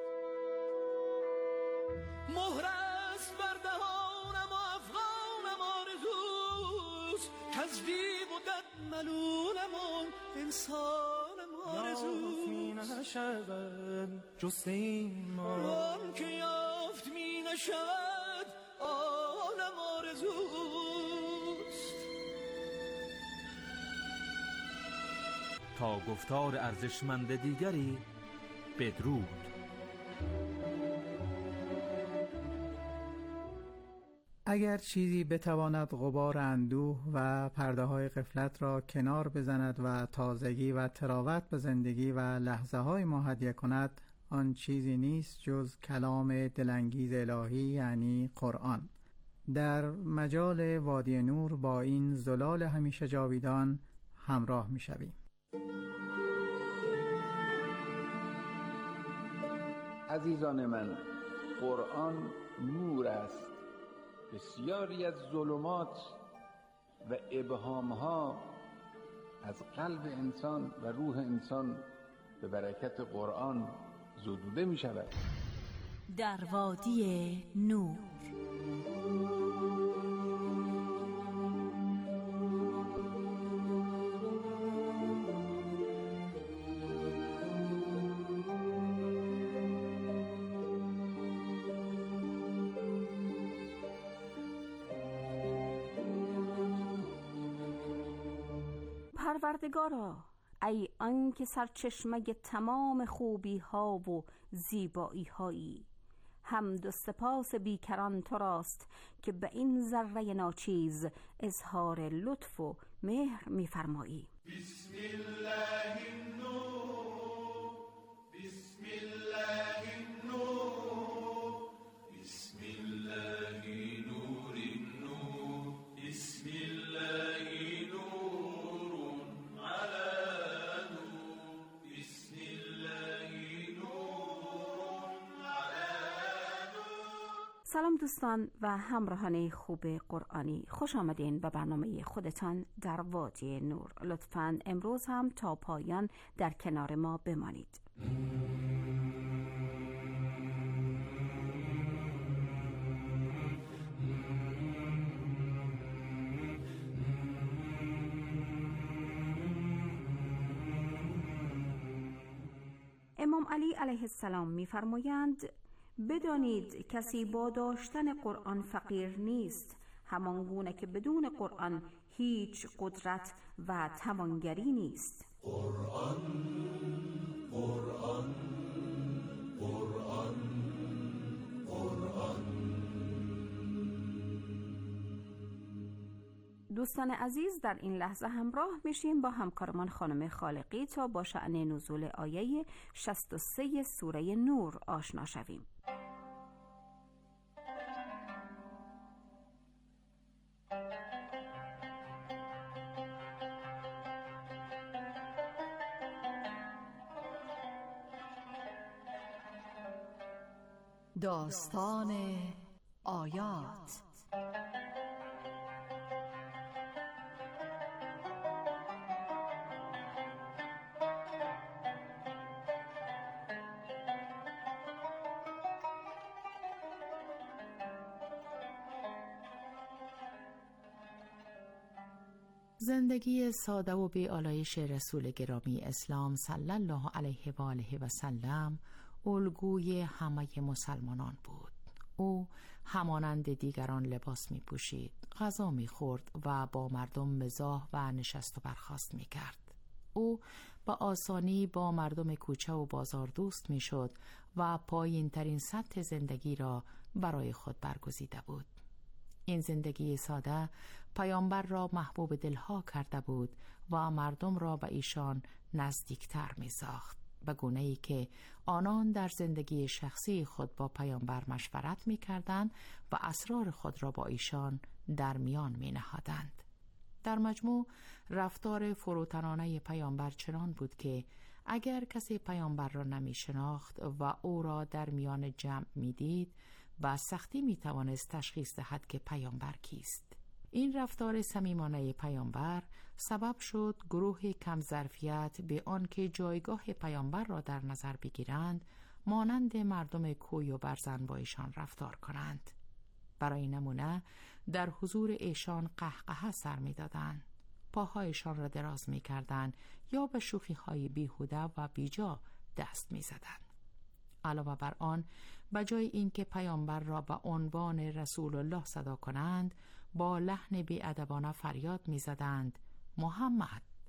مهر است بر دهانم و افغانم آرزوست، کز دیو و دد ملولم و انسانم آرزوست. یافت می نشود جست این ما، آن که یافت می نشود آنم آرزوست. تا گفتار ارزشمند دیگری بدرود. اگر چیزی بتواند غبار اندوه و پرده های غفلت را کنار بزند و تازگی و تراوت به زندگی و لحظه های ما هدیه کند، آن چیزی نیست جز کلام دلانگیز الهی یعنی قرآن. در مجال وادی نور با این زلال همیشه جاویدان همراه می شویم. عزیزان من، قرآن نور است. بسیاری از ظلمات و ابهامها از قلب انسان و روح انسان به برکت قرآن زدوده می شود. در وادی نور. پروردگارا، ای آنکه سرچشمه تمام خوبی ها و زیبایی هایی، حمد و سپاس بیکران تو راست که به این ذره ناچیز اظهار لطف و مهر می‌فرمایی. بسم الله النور، بسم الله النور، بسم الله نور النور، بسم الله نور على نور، بسم الله نور على نور. سلام دوستان و همراهان خوب قرآنی، خوش آمدین به برنامه خودتان در وادی نور. لطفاً امروز هم تا پایان در کنار ما بمانید. امام علی علیه السلام می‌فرمایند بدانید کسی با داشتن قرآن فقیر نیست، همان گونه که بدون قرآن هیچ قدرت و توانگری نیست. قرآن قرآن قرآن قرآن. دوستان عزیز، در این لحظه همراه میشیم با همکارمان خانم خالقی تا با شأن نزول آیه شصت و سه سوره نور آشنا شویم. داستان آیات. زندگی ساده و بی آلایش رسول گرامی اسلام صلی الله علیه و آله و سلم الگوی همه مسلمانان بود. او همانند دیگران لباس می پوشید، غذا می خورد و با مردم مزاح و نشست و برخاست می کرد. او با آسانی با مردم کوچه و بازار دوست می شد و پایین ترین سطح زندگی را برای خود برگزیده بود. این زندگی ساده پیامبر را محبوب دلها کرده بود و مردم را به ایشان نزدیکتر می ساخت، به گونه‌ای که آنان در زندگی شخصی خود با پیامبر مشورت می کردند و اسرار خود را با ایشان در میان می نهادند. در مجموع رفتار فروتنانه پیامبر چنان بود که اگر کسی پیامبر را نمی شناخت و او را در میان جمع می دید، با سختی می توانست تشخیص دهد که پیامبر کیست. این رفتار صمیمانه پیامبر سبب شد گروه کم ظرفیت به آن که جایگاه پیامبر را در نظر بگیرند مانند مردم کوی و برزن با ایشان رفتار کنند. برای نمونه در حضور ایشان قهقه سر می دادند، پاهایشان را دراز می کردند یا به شوخی های بیهوده و بیجا دست می زدند. علاوه بر آن، بجای اینکه پیامبر را به عنوان رسول الله صدا کنند، با لحن بی‌ادبانه فریاد می‌زدند محمد.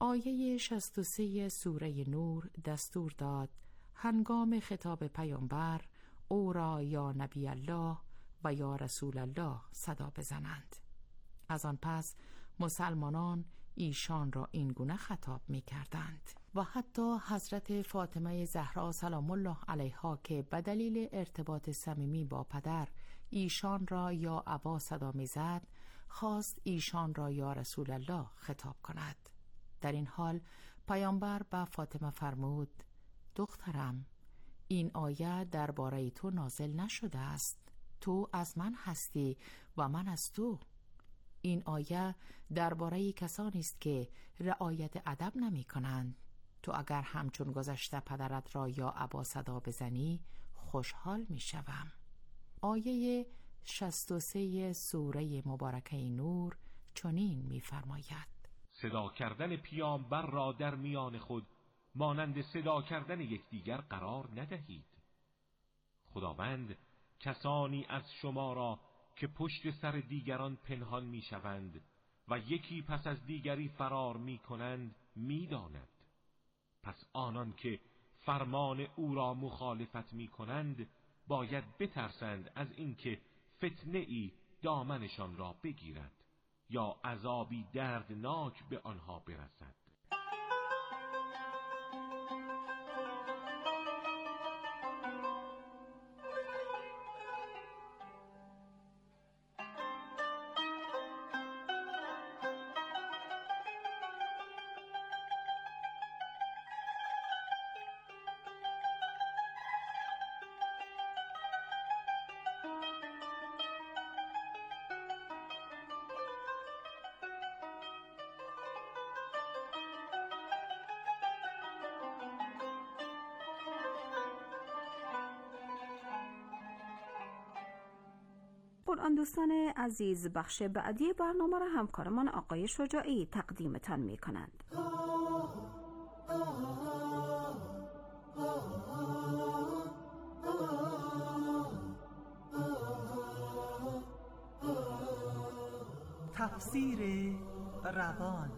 آیه شصت و سه سوره نور دستور داد هنگام خطاب پیامبر او را یا نبی الله و یا رسول الله صدا بزنند. از آن پس مسلمانان ایشان را این گونه خطاب می کردند و حتی حضرت فاطمه زهرا سلام الله علیها که به دلیل ارتباط صمیمی با پدر ایشان را یا ابا صدا می زد، خواست ایشان را یا رسول الله خطاب کند. در این حال پیامبر به فاطمه فرمود دخترم، این آیه درباره تو نازل نشده است، تو از من هستی و من از تو. این آیه درباره کسانی است که رعایت ادب نمی کنند. تو اگر همچون گذشته پدرت را یا ابا صدا بزنی خوشحال می شوم. آیه شصت و سه سوره مبارکه نور چنین می فرماید صدا کردن پیامبر را در میان خود مانند صدا کردن یکدیگر قرار ندهید. خداوند کسانی از شما را که پشت سر دیگران پنهان می شوند و یکی پس از دیگری فرار می کنند می داند. پس آنان که فرمان او را مخالفت می کنند باید بترسند از اینکه فتنه ای دامنشان را بگیرد یا عذابی دردناک به آنها برسد. قرآن دوستان عزیز، بخش بعدی برنامه را همکارمان آقای شجاعی تقدیمتان می کنند. تفسیر روان.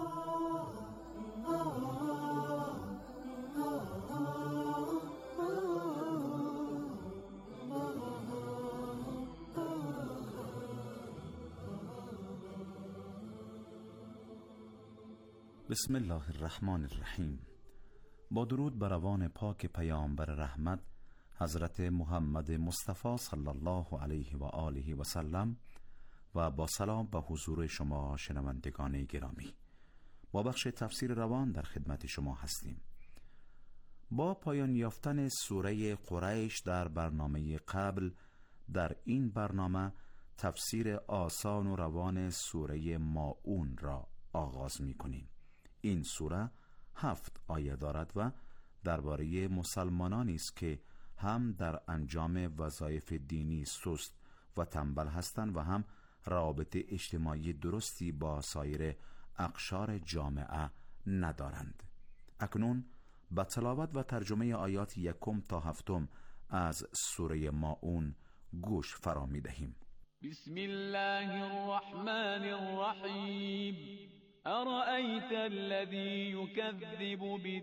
بسم الله الرحمن الرحیم. با درود بر روان پاک پیامبر رحمت حضرت محمد مصطفی صلی الله علیه و آله و سلم و با سلام به حضور شما شنوندگان گرامی، با بخش تفسیر روان در خدمت شما هستیم. با پایان یافتن سوره قریش در برنامه قبل، در این برنامه تفسیر آسان و روان سوره ماعون را آغاز می کنیم. این سوره هفت آیه دارد و درباره مسلمانانی است که هم در انجام وظایف دینی سست و تنبل هستند و هم روابط اجتماعی درستی با سایر اقشار جامعه ندارند. اکنون با تلاوت و ترجمه آیات یکم تا هفتم از سوره ماعون گوش فرا می‌دهیم. بسم الله الرحمن الرحیم. أرأيت الذي يكذب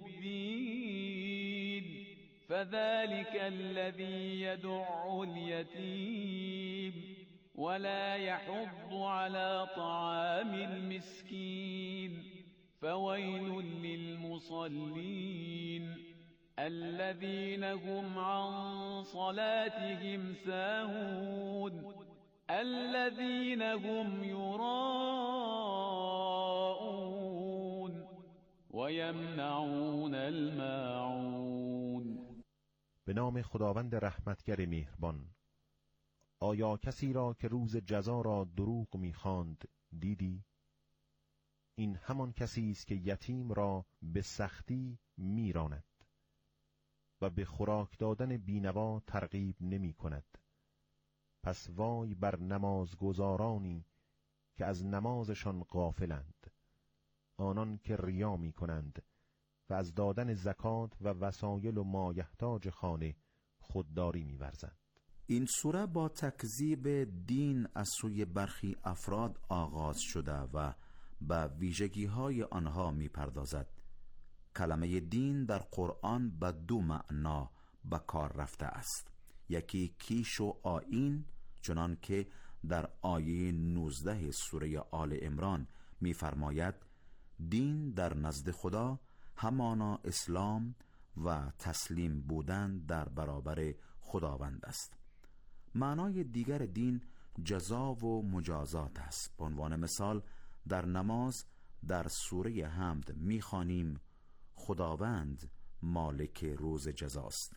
بالدين فذلك الذي يدع اليتيم ولا يحض على طعام المسكين فويل للمصلين الذين هم عن صلاتهم ساهون الذين هم يراءون ويمنعون الماعون. به نام خداوند رحمتگر مهربان. آیا کسی را که روز جزا را دروغ می‌خواند دیدی؟ این همان کسی است که یتیم را به سختی می‌راند و به خوراک دادن بینوا ترغیب نمی‌کند. پس وای بر نمازگزارانی که از نمازشان غافلند، آنان که ریا می کنند و از دادن زکات و وسایل و مایحتاج خانه خودداری می ورزند. این سوره با تکذیب دین از سوی برخی افراد آغاز شده و به ویژگی‌های آنها می‌پردازد. کلمه دین در قرآن به دو معنا به کار رفته است. یکی کیش و آیین، چنان که در آیه نوزده سوره آل عمران می‌فرماید دین در نزد خدا همانا اسلام و تسلیم بودن در برابر خداوند است. معنای دیگر دین جزا و مجازات است. به عنوان مثال در نماز در سوره حمد می‌خوانیم خداوند مالک روز جزاست.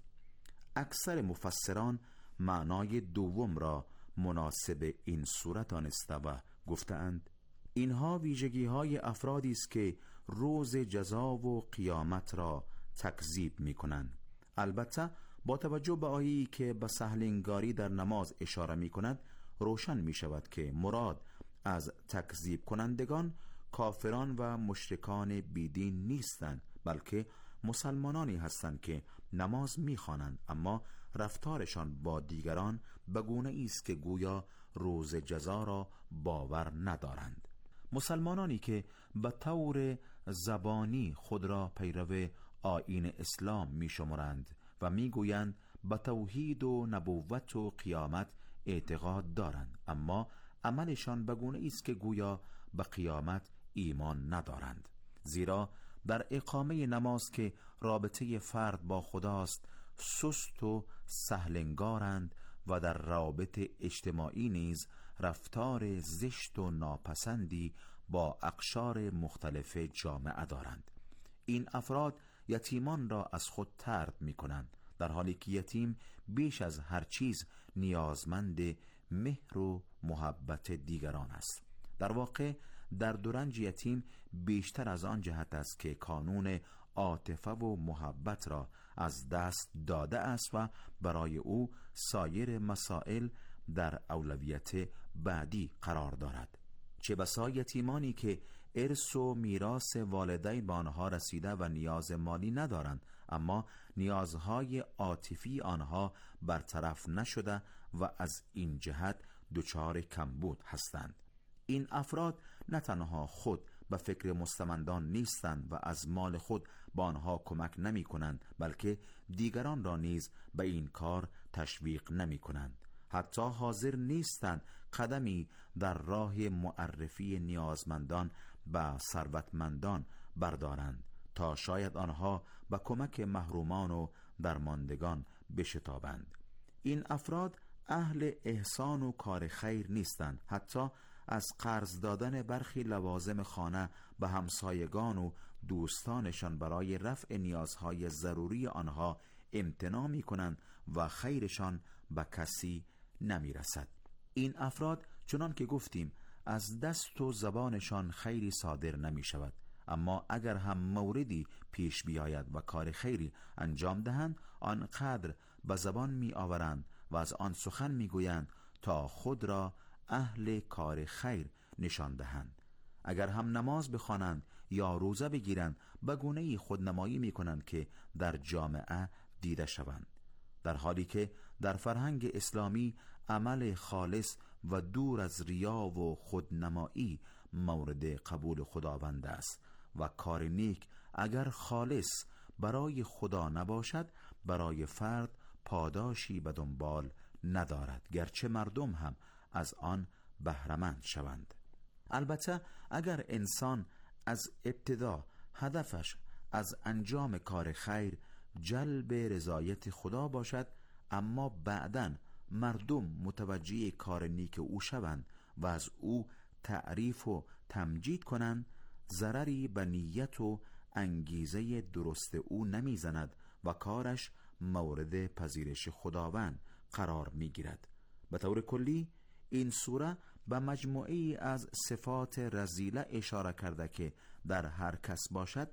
اکثر مفسران معنای دوم را مناسب این سوره دانسته و گفتند اینها ویژگی های افرادی است که روز جزا و قیامت را تکذیب می کنند. البته با توجه به آیه‌ای که به سهلنگاری در نماز اشاره می کند روشن می شود که مراد از تکذیب کنندگان کافران و مشرکان بیدین نیستند، بلکه مسلمانانی هستند که نماز می خوانند اما رفتارشان با دیگران به گونه‌ای است که گویا روز جزا را باور ندارند. مسلمانانی که به طور زبانی خود را پیرو آیین اسلام می شمرند و می گویند به توحید و نبوت و قیامت اعتقاد دارند، اما عملشان به گونه‌ای است که گویا به قیامت ایمان ندارند. زیرا در اقامه نماز که رابطه فرد با خداست سست و سهلنگارند و در روابط اجتماعی نیز رفتار زشت و ناپسندی با اقشار مختلف جامعه دارند. این افراد یتیمان را از خود طرد می کنند، در حالی که یتیم بیش از هر چیز نیازمند مهر و محبت دیگران است. در واقع در درنج یتیم بیشتر از آن جهت است که کانون عاطفه و محبت را از دست داده است و برای او سایر مسائل در اولویت بعدی قرار دارد. چه بسا یتیمانی که ارث و میراث والدین به آنها رسیده و نیاز مالی ندارند، اما نیازهای عاطفی آنها برطرف نشده و از این جهت دچار کمبود هستند. این افراد نه تنها خود به فکر مستمندان نیستند و از مال خود به آنها کمک نمی کنند، بلکه دیگران را نیز به این کار تشویق نمی کنند. حتی حاضر نیستند قدمی در راه معرفی نیازمندان به ثروتمندان بردارند تا شاید آنها به کمک محرومان و درماندگان بشتابند. این افراد اهل احسان و کار خیر نیستند. حتی از قرض دادن برخی لوازم خانه به همسایگان و دوستانشان برای رفع نیازهای ضروری آنها امتناع می کنند و خیرشان به کسی نمی رسد. این افراد چنان که گفتیم از دست و زبانشان خیری صادر نمی شود، اما اگر هم موردی پیش بیاید و کار خیری انجام دهند آنقدر به زبان می آورند و از آن سخن می گویند تا خود را اهل کار خیر نشان دهند. اگر هم نماز بخوانند یا روزه بگیرند به گونه‌ای خودنمایی می کنند که در جامعه دیده شوند، در حالی که در فرهنگ اسلامی عمل خالص و دور از ریا و خودنمایی مورد قبول خداوند است و کار نیک اگر خالص برای خدا نباشد برای فرد پاداشی به دنبال ندارد، گرچه مردم هم از آن بهره‌مند شوند. البته اگر انسان از ابتدا هدفش از انجام کار خیر جلب رضایت خدا باشد، اما بعداً مردم متوجه کار نیک او شوند و از او تعریف و تمجید کنند، ضرری به نیت و انگیزه درست او نمیزند و کارش مورد پذیرش خداوند قرار میگیرد. به طور کلی این سوره به مجموعه‌ای از صفات رذیله اشاره کرده که در هر کس باشد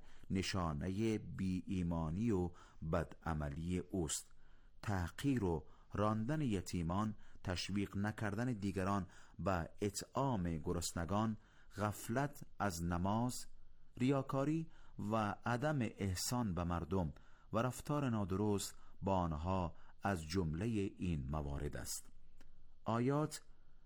نشانه بی ایمانی و بدعملی اوست. تحقیر و راندن یتیمان، تشویق نکردن دیگران به اطعام گرسنگان، غفلت از نماز، ریاکاری و عدم احسان به مردم و رفتار نادرست با آنها از جمله این موارد است. آیات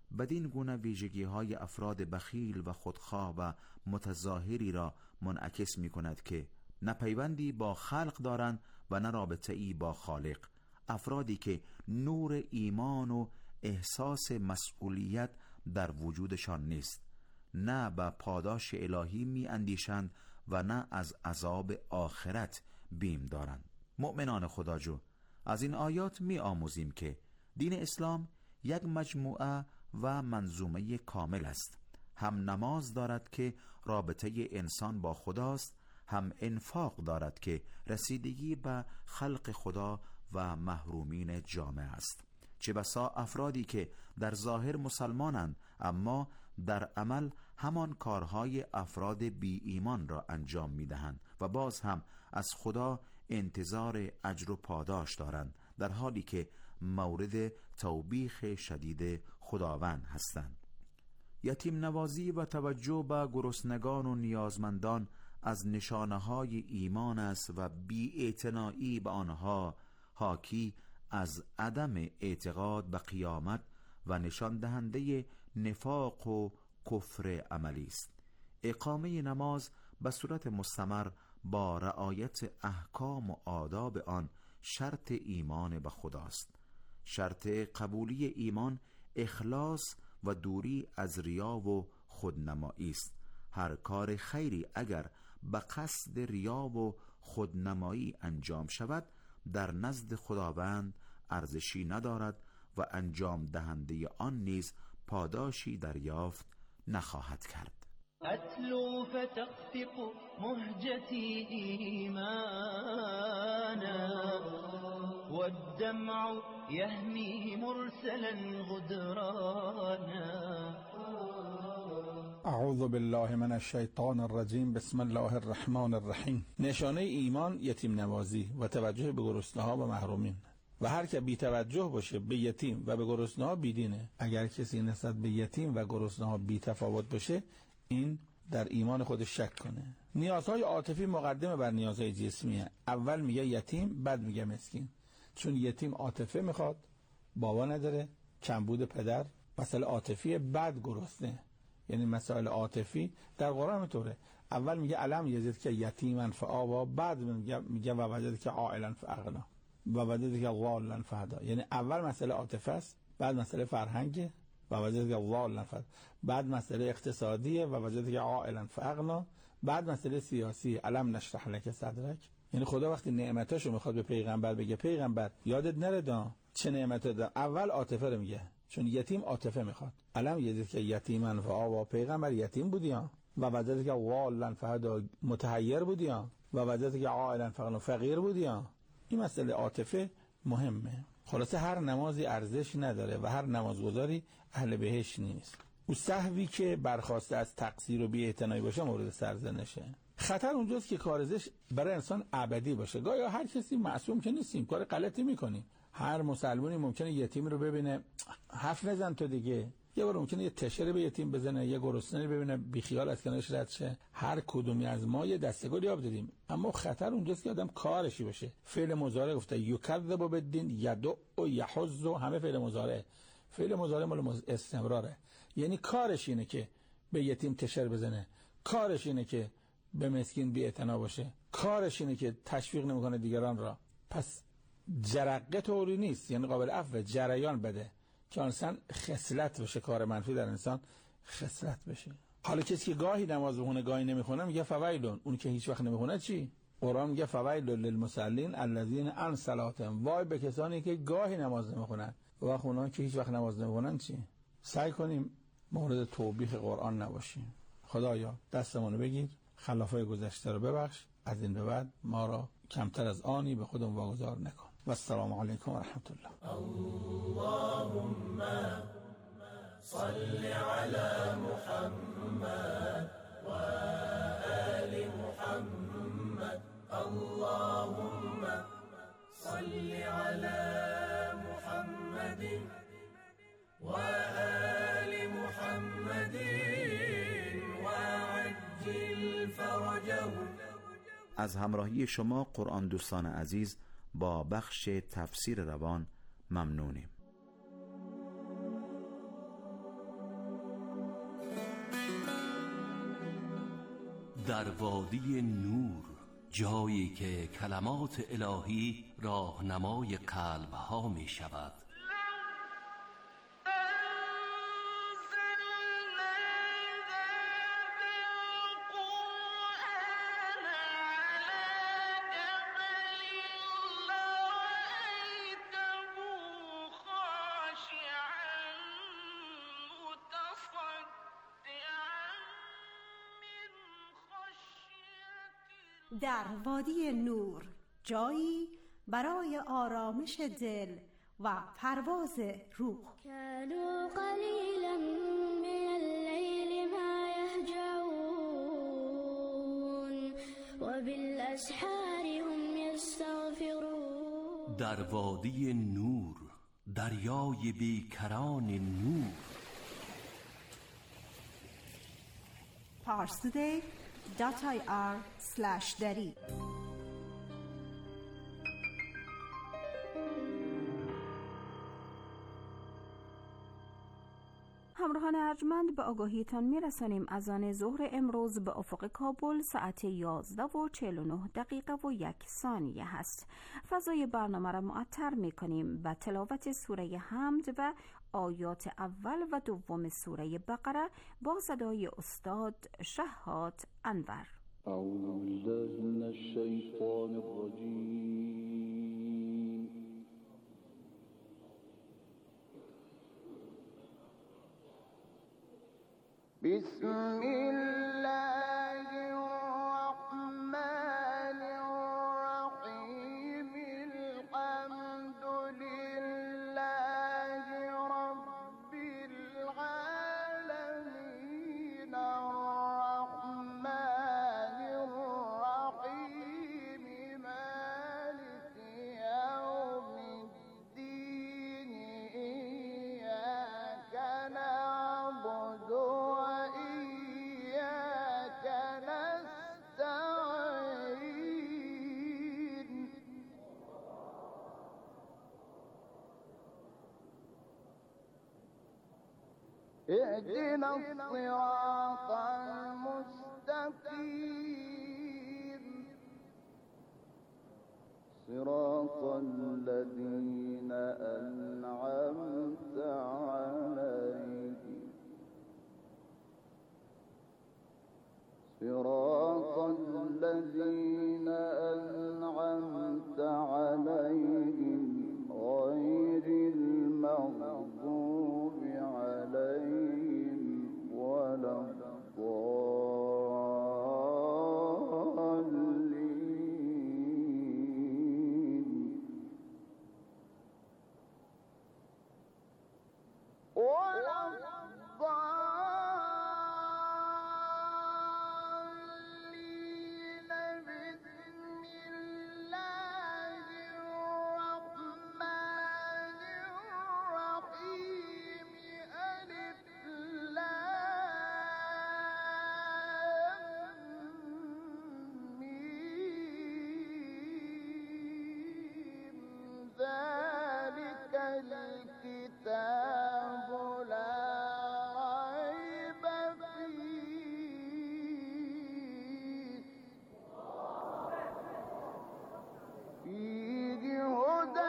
بدین گونه ویژگی های افراد بخیل و خودخواه و متظاهری را منعکس می کند که نه پیوندی با خلق دارند و نه رابطه‌ای با خالق. افرادی که نور ایمان و احساس مسئولیت در وجودشان نیست، نه به پاداش الهی می اندیشند و نه از عذاب آخرت بیم دارند. مؤمنان خداجو، از این آیات می آموزیم که دین اسلام یک مجموعه و منظومه کامل است. هم نماز دارد که رابطه انسان با خداست، هم انفاق دارد که رسیدگی به خلق خدا و محرومین جامعه است. چه بسا افرادی که در ظاهر مسلمانند اما در عمل همان کارهای افراد بی ایمان را انجام می دهند و باز هم از خدا انتظار اجر و پاداش دارند، در حالی که مورد توبیخ شدید خداوند هستند. یتیم نوازی و توجه به گرسنگان و نیازمندان از نشانه‌های ایمان است و بی‌اعتنایی به آنها حاکی از عدم اعتقاد به قیامت و نشان دهنده نفاق و کفر عملی است. اقامه نماز به صورت مستمر با رعایت احکام و آداب آن شرط ایمان به خداست. شرط قبولی ایمان اخلاص و دوری از ریا و خودنمایی است. هر کار خیری اگر به قصد ریا و خودنمایی انجام شود در نزد خداوند ارزشی ندارد و انجام دهنده آن نیز پاداشی دریافت نخواهد کرد. أتلو فتخفق مهجتي إيمانا والدمع يهمي مرسلا غدرانا. اعوذ بالله من الشیطان الرجیم. بسم الله الرحمن الرحیم. نشانه ایمان یتیم نوازی و توجه به گرسنه‌ها و محرومین، و هر که بی توجه باشه به یتیم و به گرسنه‌ها بیدینه. اگر کسی نسبت به یتیم و گرسنه‌ها بی تفاوت باشه، این در ایمان خودش شک کنه. نیازهای عاطفی مقدمه بر نیازهای جسمیه. اول میگه یتیم، بعد میگه مسکین. چون یتیم عاطفه میخواد، بابا نداره، کمبود پدر، مسئله عاطفی، بعد گرسنه. یعنی مسائل عاطفی در قرآن اینطوره. اول میگه علم یزید که یتیما فآوا، بعد میگه میگه و وجد که عائلا فاغنا و وجد که ضالا فهدا. یعنی اول مسئله عاطفه است، بعد مسئله فرهنگه و وجد که ضالا فهدا، بعد مسئله اقتصادیه و وجد که عائلا فاغنا، بعد مسئله سیاسی علم نشرح لک صدرک. یعنی خدا وقتی نعمتاشو میخواد به پیغمبر بگه پیغمبر یادت نره دا چه نعمت دادم، اول عاطفه رو میگه، چون یتیم عاطفه میخواد. علم یزید که یتیما فآوا، پیغمبر یتیم بودی ها، و وجد که ضالا فهدا، متحیر بودی ها، و وجد که عائلا فاغنا، فقیر بودی ها. این مسئله عاطفه مهمه. خلاصه هر نمازی ارزش نداره و هر نمازگزاری اهل بهشت نیست. او سهوی که برخواسته از تقصیر و بی‌اعتنایی باشه مورد سرزنشه. خطر اونجاست که کارزش برای انسان ابدی باشه. گاهی هر کسی معصوم که نیستیم، کار غلطی میکنیم. هر مسلمانی ممکنه یتیم رو ببینه حرف نزن تو دیگه، یه بار ممکنه یه تشری به یتیم بزنه، یه گرسنه ببینه بیخیال از کنارش رد شه. هر کدومی از ما یه دستگل یاب دادیم، اما خطر اونجاست که آدم کارشی باشه. فعل مضارع گفته یکذب بالدین، یدع و یحض، همه فعل مضارع. فعل مضارع مال استمراره. یعنی کارش اینه که به یتیم تشر بزنه، کارش اینه که به مسکین بی‌اعتنا باشه، کارش اینه که تشویق نمیکنه دیگران را. پس جرقه طوری نیست، یعنی قابل عفو، جریان بده که انسان خصلت بشه، کار منفی در انسان خصلت بشه. حالا کسی که گاهی نماز بخونه گاهی نمیخونه میگه فویلون، اون که هیچ وقت نمیخونه چی؟ قرآن میگه فویل للمصلین الذین عن صلاتهم، وای به کسانی که گاهی نماز نمیخونن. و اونها که هیچ وقت نماز نمیخونن چی؟ سعی کنیم مورد توبیخ قرآن نباشیم. خدایا دستمونو بگیر، خلافای گذشته رو ببخش، از این به بعد ما را کمتر از آنی به خودمون واگذار نکن. و السلام علیکم و رحمت الله. اللهم صل على محمد و آل محمد. اللهم صل على محمد و آل محمد وعجل فرجهم. از همراهی شما قرآن دوستان عزیز با بخش تفسیر روان ممنونیم. در وادی نور، جایی که کلمات الهی راهنمای قلب‌ها می شود. در وادی نور، جایی برای آرامش دل و پرواز روح. كانوا قليلا من الليل ما يهجعون وبالأسحار هم يستغفرون. در وادی نور، دریای بیکران نور. parstoday dot i r slash dari. همراهان ارجمند، به آگاهیتان میرسانیم از آن ظهر امروز به افق کابل ساعت یازده و چهل و نه دقیقه و یک ثانیه هست. فضای برنامه را معطر میکنیم به تلاوت سوره حمد و آیات اول و دوم سوره بقره با صدای استاد شهاد انور. اعوذ بالله من الشیطان الرجیم. بسم الله الرحمن الرحیم. الحمد لله رب العالمین. الرحمن الرحیم. مالک یوم الدین. ایاک نعبد اهدنا الصراط المستقيم. صراط الذين أنعمت عليهم. صراط الذين أنعمت عليهم غير المغضوب عليهم ولا الضالين. ولا الضالين. بسم الله الرحمن الرحيم. ألف لام ميم. ذلك الكتاب لا ريب فيه. فيه هدى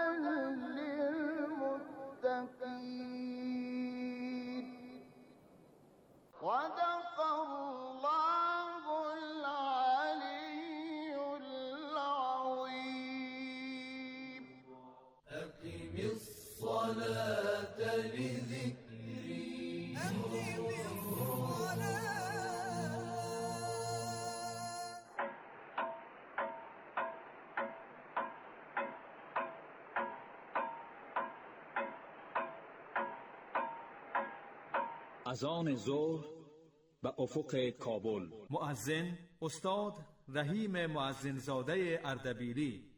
للمتقين. صدق الله العلي العظيم. أقم الصلاة لذكري. أقم الصلاة. از آن ظهر به افق کابل. مؤذن استاد رحیم مؤذن زاده اردبیلی.